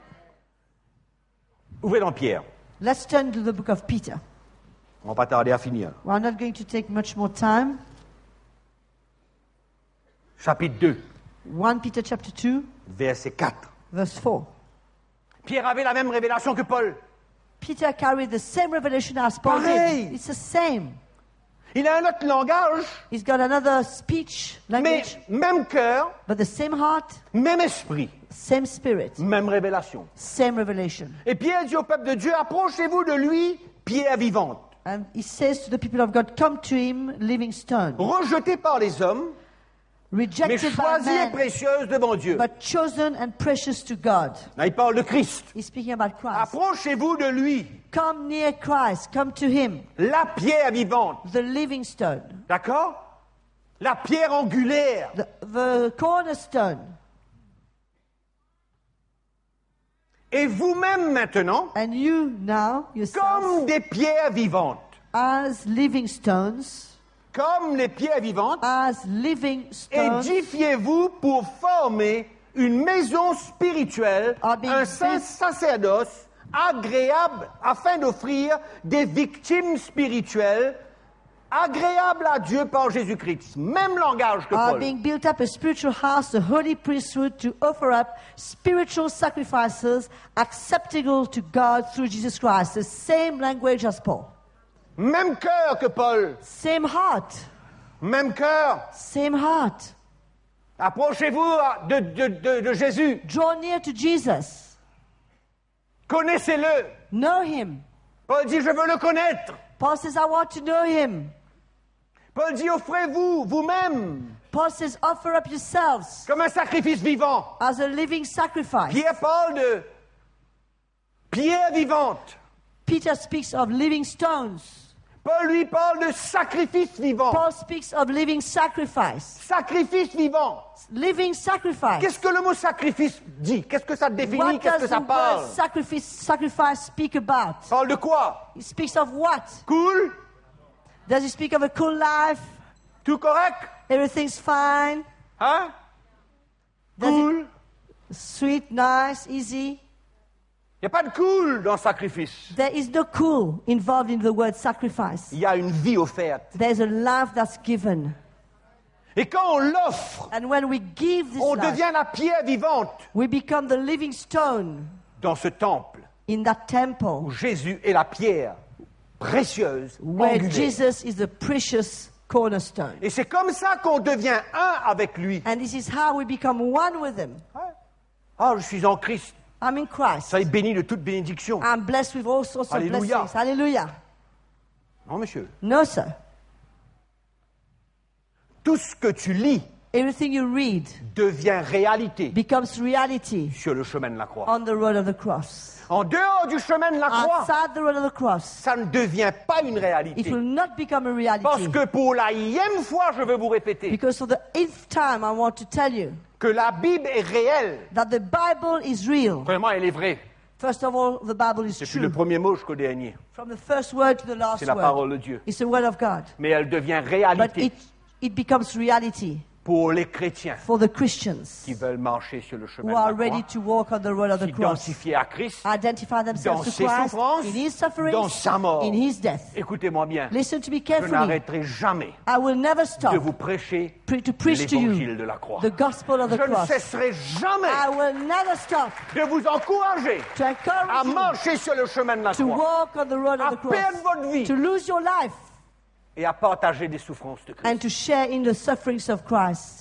Ouvrez dans Pierre. Let's turn to the book of Peter. On va pas tarder à finir. We're not going to take much more time. Chapitre deux. First Peter chapter two, verset quatre. verse four. Pierre avait la même révélation que Paul. Peter carried the same revelation as Paul Pareil. did. It's the same. Il a un autre langage, He's got another speech mais language, même cœur, but the same heart, même esprit, same spirit, même révélation. same revelation. Et Pierre dit au peuple de Dieu, approchez-vous de lui, pierre vivante, And he says to the people of God, come to him, living stone, rejetée par les hommes, mais rejected by choisie et man, précieuse devant Dieu. but chosen and precious to God. Là, il parle de Christ. He's speaking about Christ. Approchez-vous de lui, Come near Christ, come to him, la pierre vivante. the living stone, D'accord? La pierre angulaire. the, the cornerstone. Et vous-même maintenant, And you now, yourselves, comme des pierres vivantes, as living stones, comme les pierres vivantes, as living stones, édifiez-vous pour former une maison spirituelle, Are being un saint built- sacerdoce agréable afin d'offrir des victimes spirituelles agréables à Dieu par Jésus-Christ. Même langage que are Paul. being built up a spiritual house, the holy priesthood, to offer up spiritual sacrifices acceptable to God through Jesus Christ. The same language as Paul. Même cœur que Paul. Same heart. Même cœur. Same heart. Approchez-vous de, de, de, de Jésus. Draw near to Jesus. Connaissez-le. Know him. Paul dit, je veux le connaître. Paul says, I want to know him. Paul dit, offrez-vous vous-même Paul says, offer up yourselves comme un sacrifice vivant. as a living sacrifice. Pierre parle de pierre vivante. Peter speaks of living stones. Paul lui parle de sacrifice vivant. Paul speaks of living sacrifice. Sacrifice vivant. Living sacrifice. Qu'est-ce que le mot sacrifice dit? Qu'est-ce que ça définit? What Qu'est-ce does que the ça parle? word sacrifice, sacrifice speak about? Parle de quoi? He speaks of what? Cool? Does he speak of a cool life? Tout correct? Everything's fine? Hein? Does Cool? it sweet, nice, easy? Il n'y a pas de cool dans le sacrifice. There is no cool involved in the word sacrifice. Il y a une vie offerte. There's a life that's given. Et quand on l'offre, And when we give this on life, devient la pierre vivante we become the living stone dans ce temple in that temple où Jésus est la pierre précieuse, where angulaire. Jesus is the precious cornerstone. Et c'est comme ça qu'on devient un avec lui. And this is how we become one with him. Ah, je suis en Christ. I'm in Christ. Ça est béni de toute bénédiction. I'm blessed with all sorts of Alléluia. blessings. Hallelujah. Non, monsieur. No, sir. Tout ce que tu lis Everything you read devient réalité becomes reality sur le chemin de la croix. on the road of the cross. En dehors du chemin de la croix, Outside the road of the cross, ça ne devient pas une it réalité. will not become a reality. Parce que pour la énième fois, je veux vous répéter Because for the eighth time, I want to tell you que la Bible est réelle. that the Bible is real. Premièrement, elle est vraie. First of all, the Bible is Depuis le true. premier mot jusqu'au dernier. From the first word to the last C'est la word. parole de Dieu. It's the word of God. Mais elle devient But réalité it, it becomes reality pour les chrétiens for the Christians qui veulent marcher sur le chemin who de are la ready croix, to walk on the road of the cross. s'identifier à Christ, Identify dans themselves to ses Christ souffrances, in his sufferings, dans sa mort. in his death. Écoutez-moi bien, Listen to me je carefully. n'arrêterai jamais I will never stop de vous prêcher pre- to preach to l'évangile you de la croix. the gospel of the Je ne cross. cesserai jamais I will never stop de vous encourager to à encourage you marcher sur le chemin de la to croix walk on the road à of the cross, perdre votre vie. to lose your life et à partager des souffrances de Christ. and to share in the sufferings of Christ,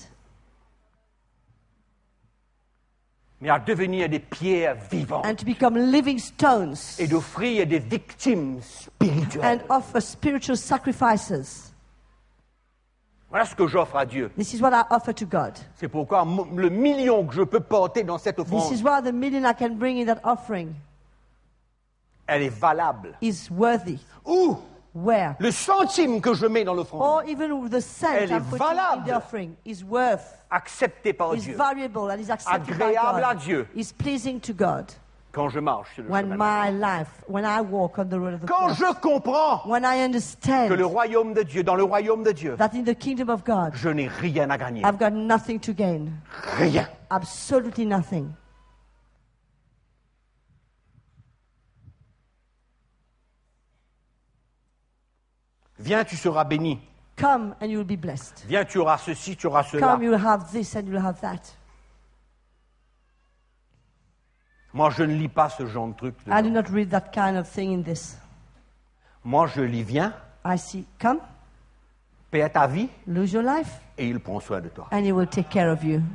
Mais à devenir des pierres vivantes and to become living stones et d'offrir des victimes spirituelles. and offer spiritual sacrifices. Voilà ce que j'offre à Dieu. This is what I offer to God. C'est pourquoi m- le million que je peux porter dans cette This offrande, is why the million I can bring in that offering elle est valable. is worthy. Ou Where? le centime que je mets dans l'offrande, Or even the cent Elle est I'm putting in valable. the offering is worth, accepté par is Dieu valuable and is accepted by Agréable à God, Dieu. is pleasing to God. quand je marche sur le When chemin. de la my life, when I walk on the road of the croix. Quand cross, je comprends when I understand que le royaume de Dieu, dans le royaume de Dieu, that in the kingdom of God, je n'ai rien à gagner. I've got nothing to gain, Rien. absolutely nothing. Viens, tu seras béni. Come and you will be blessed. Viens, tu auras ceci, tu auras cela. Come, you will have this and you will have that. Moi, je ne lis pas ce genre de truc. I do not read that kind of thing in this. Moi, je lis, viens, I see, come, paie ta vie, lose your life, et il prend soin de toi. and he will take care of you.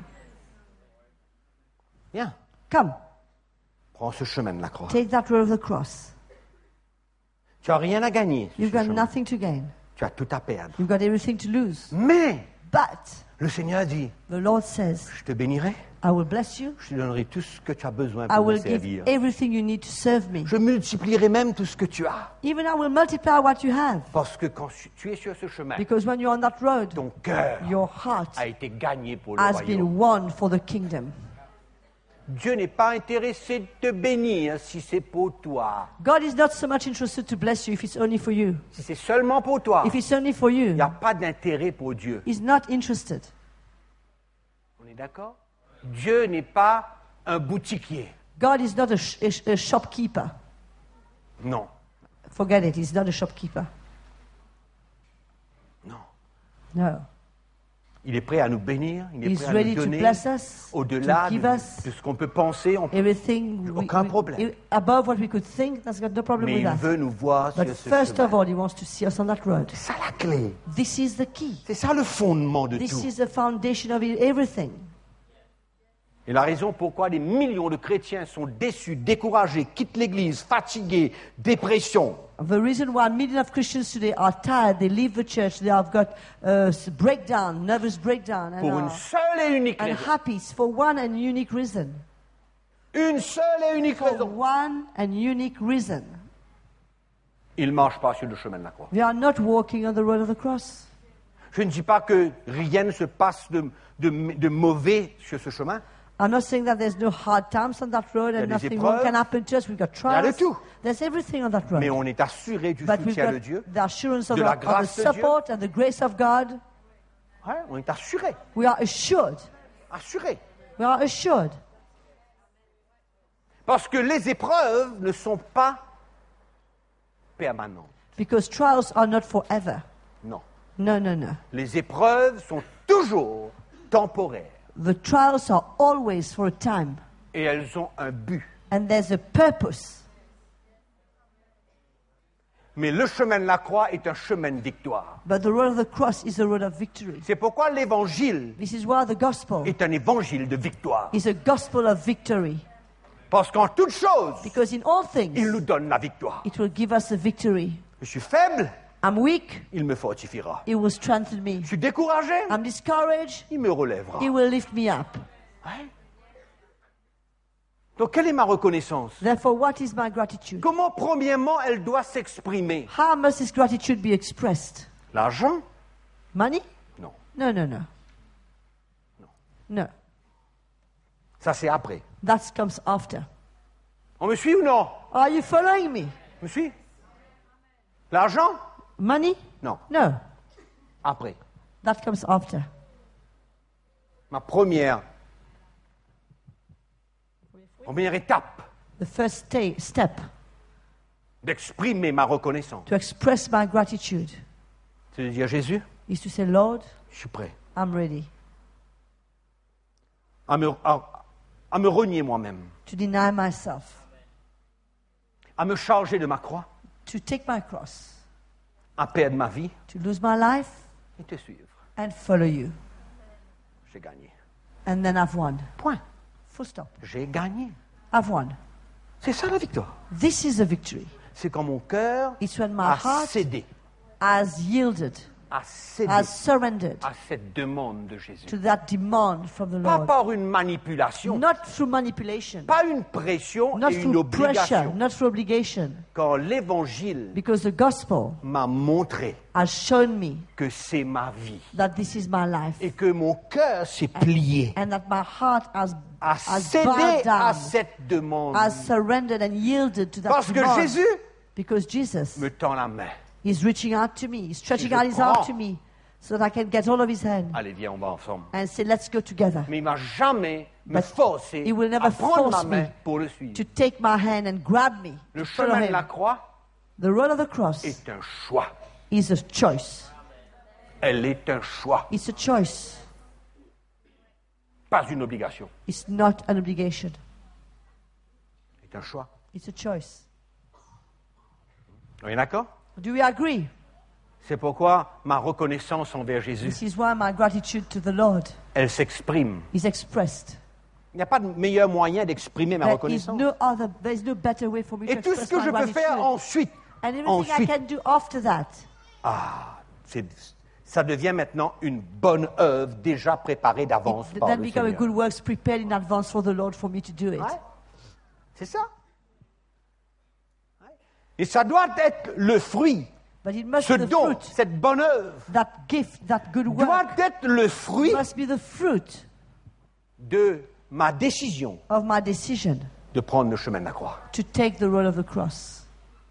Viens, Come, prends ce chemin de la croix. take that road of the cross. Tu n'as rien à gagner. sur You've ce got chemin. nothing to gain. Tu as tout à perdre. You've got everything to lose. Mais But le Seigneur dit, the Lord says, je te bénirai, I will bless you. je te donnerai tout ce que tu as besoin I pour me will give servir. everything you need to serve me. Je multiplierai même tout ce que tu as. Even I will multiply what you have. Parce que quand tu es sur ce chemin, Because when you're on that road, ton cœur your heart a été gagné pour le has royaume. been won for the kingdom. Dieu n'est pas intéressé de te bénir si c'est pour toi. God is not so much interested to bless you if it's only for you. Si c'est seulement pour toi, If it's only for il you, n'y a pas d'intérêt pour Dieu. He's not interested. On est d'accord? Dieu n'est pas un boutiquier. God is not a, sh- a, sh- a shopkeeper. Non, Forget it, He's not a shopkeeper. non. No. Il est prêt à nous bénir, il est He's prêt à ready nous to donner bless us, au-delà to give de, us de ce qu'on peut penser. On peut- everything we- Aucun we- problème. i- above what we could think. That's got no problem Mais with il that. veut nous voir But sur ce first chemin. of all, He wants to see us on that road. C'est ça la clé. This is the key. C'est ça le fondement de This tout. is the foundation of everything. Et la raison pourquoi des millions de chrétiens sont déçus, découragés, quittent l'Église, fatigués, dépression. The reason why millions of Christians today are tired, they leave the church, they have got uh, s- breakdown, nervous breakdown, and, Pour une are seule et unique raison. unhappy for one and unique reason. Une seule et unique For raison. one and unique reason. Ils ne marchent pas sur le chemin de la croix. We are not walking on the road of the cross. Je ne dis pas que rien ne se passe de, de, de mauvais sur ce chemin. I'm not saying that there's no hard times on that road Il y a and des nothing épreuves. wrong can happen to us. We've got Il y a de trials. tout. There's everything on that road. Mais on est assuré du But we've soutien got de Dieu. the assurance of, de the, la of the grâce de Dieu. support and the grace of God. Ouais, on est assuré. We are assured. Assuré. We are assured. Parce que les épreuves ne sont pas permanentes. Because trials are not forever. Non. No, no, no. Les épreuves sont toujours temporaires. The trials are always for a time. Et elles ont un but. And there's a purpose. Mais le chemin de la croix est un chemin de victoire. But the road of the cross is a road of victory. C'est pourquoi l'évangile This is why the gospel est un évangile de victoire. is a gospel of victory. Parce qu'en toute chose, Because in all il things, nous donne la victoire. it will give us a victory. Je suis faible, I'm weak, il me fortifiera. it will strengthen me. Je suis découragé, I'm discouraged, il me relèvera. it will lift me up. Ouais. Donc, quelle est ma reconnaissance? Therefore, what is my gratitude? Comment, premièrement, elle doit s'exprimer? How must this gratitude be expressed? L'argent? Money? Non. No, no, no. No. Ça, c'est après. That comes after. On me suit ou non? Are you following me? On me suit? L'argent? Money? Non. No. Après. That comes after. Ma première, première étape The first sta- step d'exprimer ma reconnaissance, to express my gratitude c'est de dire Jésus, is to say, Lord, je suis prêt I'm ready à me, à, à me renier moi-même, to deny myself, à me charger de ma croix, to take my cross, à perdre ma vie to lose my life et te suivre. and follow you. J'ai gagné. And then I've won. Point. Full stop. J'ai gagné. I've won. C'est ça la victoire. This is a victory. C'est quand mon cœur It's when my a heart cédé, has yielded, a cédé has surrendered à cette demande de Jésus. to that demand from the Pas Lord. par une manipulation, Not through manipulation, pas une pression not et une through pressure, obligation. not through obligation, Quand l'évangile because the gospel m'a montré has shown me que c'est ma vie that this is my life et que mon cœur s'est plié, and that my heart has, a has cédé bowed à down, cette demande. has surrendered and yielded to that Parce que demand. Jésus Because Jesus me tend la main. is reaching out to me, he's stretching je out his prends. arm to me so that I can get hold of his hand Allez, viens, on va ensemble. and say, let's go together. Mais il m'a jamais me But forcé he will never à prendre ma force main me pour le suivre. to take my hand and grab me. Le to follow chemin de him. la croix The road of the cross est un choix. is a choice. Elle est un choix, It's a choice. pas une obligation. It's not an obligation. C'est un choix. It's a choice. On est d'accord? Do we agree? C'est pourquoi ma reconnaissance envers Jésus, This is why my gratitude to the Lord elle s'exprime. is expressed. Il n'y a pas de meilleur moyen d'exprimer ma There is reconnaissance. no other, there is no better way for me to Et tout ce express que my je peux gratitude. faire ensuite, And everything ensuite, I can do after that, ah, c'est- ça devient maintenant une bonne œuvre déjà préparée d'avance it par then le become a Seigneur. good works prepared in advance for the Lord for me to do it. Ouais. C'est ça. Ouais. Et ça doit être le fruit, But it must ce be the don, fruit, cette bonne œuvre, that gift, that good doit work être le fruit must be the fruit de ma décision of my decision de prendre le chemin de la croix. to take the road of the cross.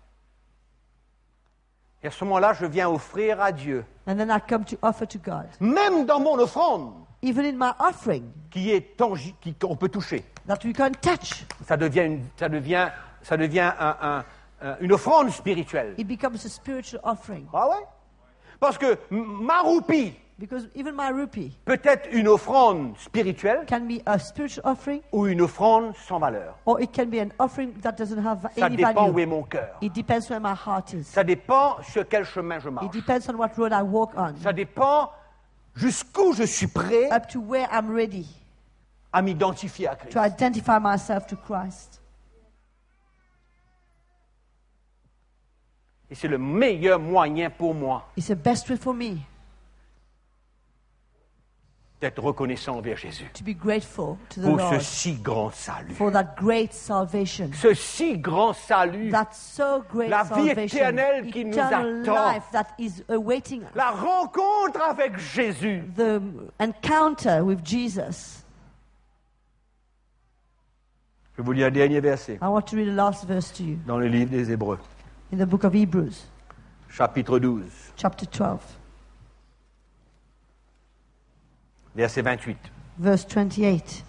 Et à ce moment-là, je viens offrir à Dieu, And then I come to offer to God. même dans mon offrande, Even in my offering qui est tangible, qu'on peut toucher. that we can touch, Ça devient une, ça devient, ça devient un- un- un- une offrande spirituelle. it becomes a spiritual offering. Ah ouais? Parce que m- ma roupie Because even my rupee peut être une offrande spirituelle can be a spiritual offering, ou une offrande sans valeur. or it can be an offering that doesn't have Ça any dépend où est value. mon cœur. It depends where my heart is. Ça dépend sur quel chemin je It marche. depends on what road I walk on, Ça dépend jusqu'où je suis prêt up to where I'm ready à m'identifier à Christ. to identify myself to Christ. Et c'est le meilleur moyen pour moi It's the best way for me d'être reconnaissant envers Jésus to be grateful to the pour ce Lord si grand salut. for that great salvation. Ce si grand salut, That so great La vie salvation, éternelle qui nous eternal attend. life that is awaiting us, la rencontre avec Jésus. the encounter with Jesus. Je vous lis un dernier verset I want to read the last verse to you dans le livre des Hébreux, in the book of Hebrews, chapitre douze, chapter twelve, verset vingt-huit. verse twenty-eight.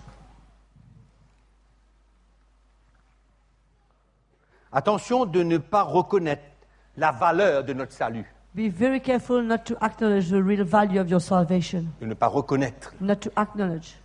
Attention de ne pas reconnaître la valeur de notre salut, Be very careful not to acknowledge the real value of your salvation, de ne pas reconnaître. not to acknowledge.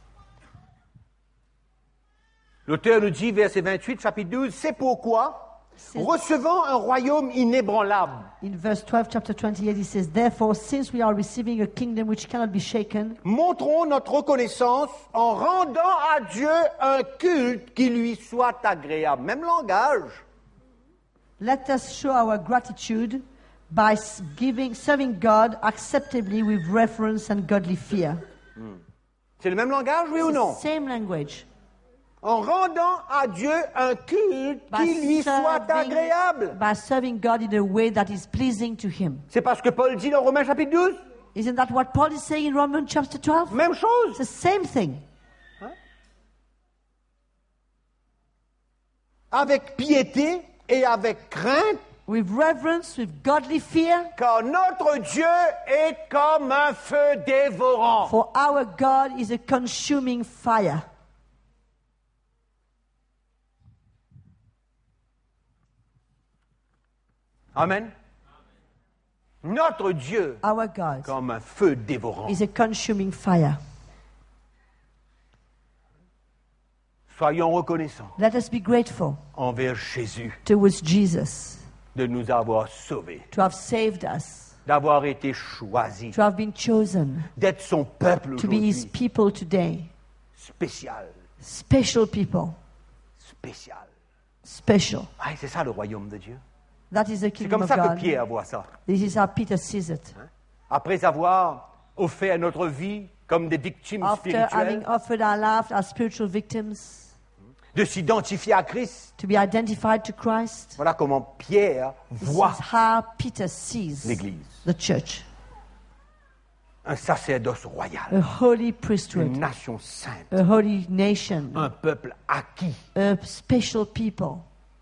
L'auteur nous dit, verset vingt-huit, chapitre douze, c'est pourquoi, C'est- recevant un royaume inébranlable, In verse twelve, chapter twenty-eight, it says, "Therefore, since we are receiving a kingdom which cannot be shaken, montrons notre reconnaissance en rendant à Dieu un culte qui lui soit agréable. Même langage. let us show our gratitude by s- giving, serving God acceptably with reverence and godly fear." C'est le même langage, oui ou non? Same language. En rendant à Dieu un culte By qui lui soit serving- agréable. by serving God in a way that is pleasing to Him. C'est parce que Paul dit dans Romains chapitre douze? Isn't that what Paul is saying in Romans chapter twelve? Même chose. It's the same thing. Avec piété et avec crainte, With reverence, with godly fear, car notre Dieu est comme un feu dévorant. for our God is a consuming fire. Amen. Notre Dieu Our God comme un feu dévorant. is a consuming fire. Soyons reconnaissants Let us be grateful envers Jésus towards Jesus de nous avoir sauvés, to have saved us, d'avoir été choisis, to have been chosen d'être son peuple to be His aujourd'hui. people today. Spécial, Special people. spécial. Special. Ah, c'est ça le royaume de Dieu. That is the C'est kingdom comme of ça que God. Pierre voit ça. This is how Peter sees it. Après avoir offert notre vie comme des victimes After having spirituelles, offered our life as spiritual victims, de s'identifier à Christ. to be identified to Christ, Voilà comment Pierre this voit is how Peter sees l'Église. the church. Un sacerdoce royal, A holy une priesthood, nation sainte, a holy nation, un peuple acquis. a special people.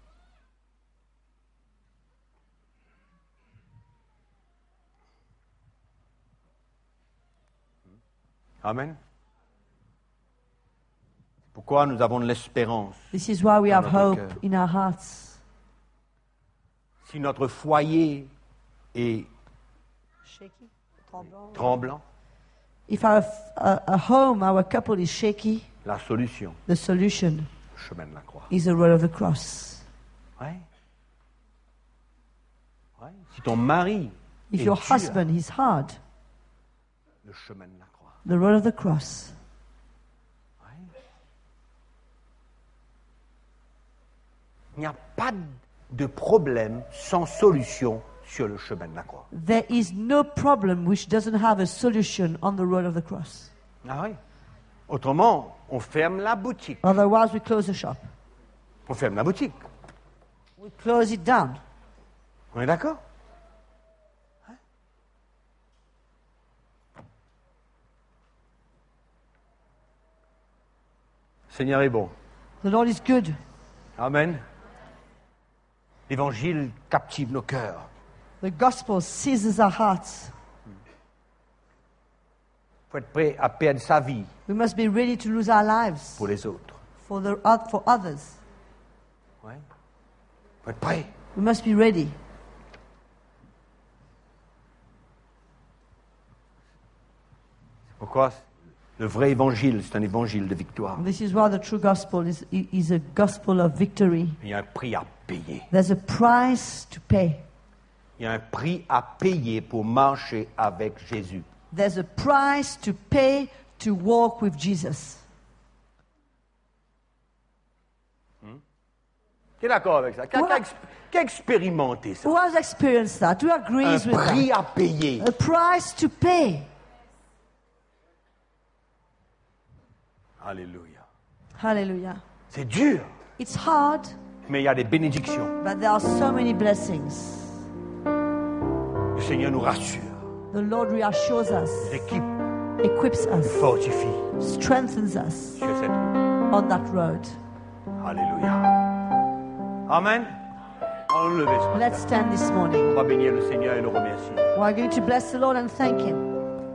Amen. Pourquoi nous avons de l'espérance? This is why we Dans have notre hope cœur. in our hearts. Si notre foyer est tremblant. If our, a, a home, our couple is shaky, La solution, the solution le chemin de la croix. is the road of the cross. Ouais. Ouais. Si ton mari If est your dur, husband is hard, le chemin de la croix. the road of the cross. Ouais. Il n'y a pas de problème sans solution sur le chemin de la croix. There is no problem which doesn't have a solution on the road of the cross. Ah oui. Autrement, on ferme la boutique. Otherwise, we close the shop. On ferme la boutique. We close it down. On est d'accord? Hein? Seigneur est bon. The Lord is good. Amen. L'évangile captive nos cœurs. The gospel seizes our hearts. Il faut être prêt à perdre sa vie We must be ready to lose our lives pour les autres. for, the, oth- for others. Ouais. Il faut être prêt. We must be ready. Pourquoi? Le vrai évangile, c'est un évangile de victoire. This is why the true gospel is, is a gospel of victory. Il y a un prix à payer. There's a price to pay. Il y a un prix à payer pour marcher avec Jésus. There's a price to pay to walk with Jesus. Tu es d'accord avec ça? Qui a, Ouais. qui a exp- qui a expérimenté ça? Who has experienced that? Who Un agrees with prix that? à payer. A price to pay. Alléluia. Hallelujah. C'est dur, It's hard, mais il y a des bénédictions. but there are so many blessings. Le Seigneur nous rassure, The Lord reassures us, équipe, equips us, fortifie strengthens us sur cette route. on that road. Alléluia. Amen. Allons nous lever ce matin. Let's stand this On morning. va bénir le Seigneur et le remercier. We're going to bless the Lord and thank Him.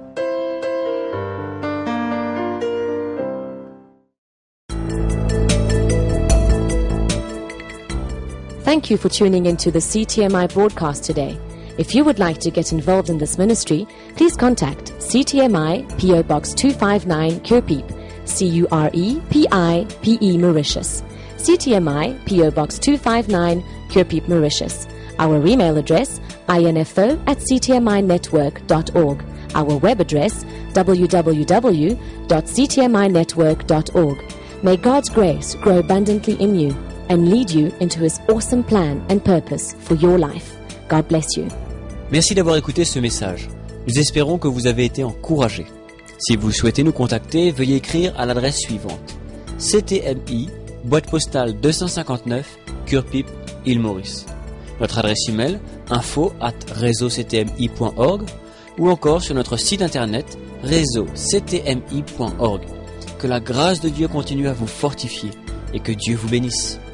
Thank you for tuning into the C T M I broadcast today. If you would like to get involved in this ministry, please contact C T M I P O Box two five nine Curepeep, C U R E P I P E Mauritius. C T M I P O Box two five nine Curepeep, Mauritius. Our email address info at c t m i network dot org. Our web address w w w dot c t m i network dot org. May God's grace grow abundantly in you and lead you into His awesome plan and purpose for your life. God bless you. Merci d'avoir écouté ce message. Nous espérons que vous avez été encouragés. Si vous souhaitez nous contacter, veuillez écrire à l'adresse suivante: C T M I, boîte postale deux cent cinquante-neuf, Curepeep, île Maurice. Notre adresse email info arobase réseau c t m i point org ou encore sur notre site internet réseau c t m i point org. Que la grâce de Dieu continue à vous fortifier et que Dieu vous bénisse.